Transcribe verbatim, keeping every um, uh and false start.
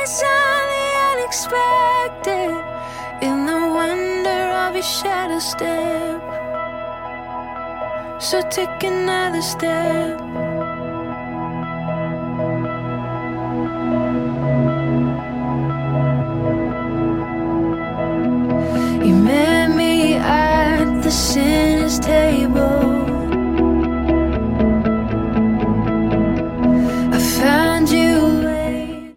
place on the unexpected, in the wonder of your shadow step. So take another step. You met me at the sinner's table.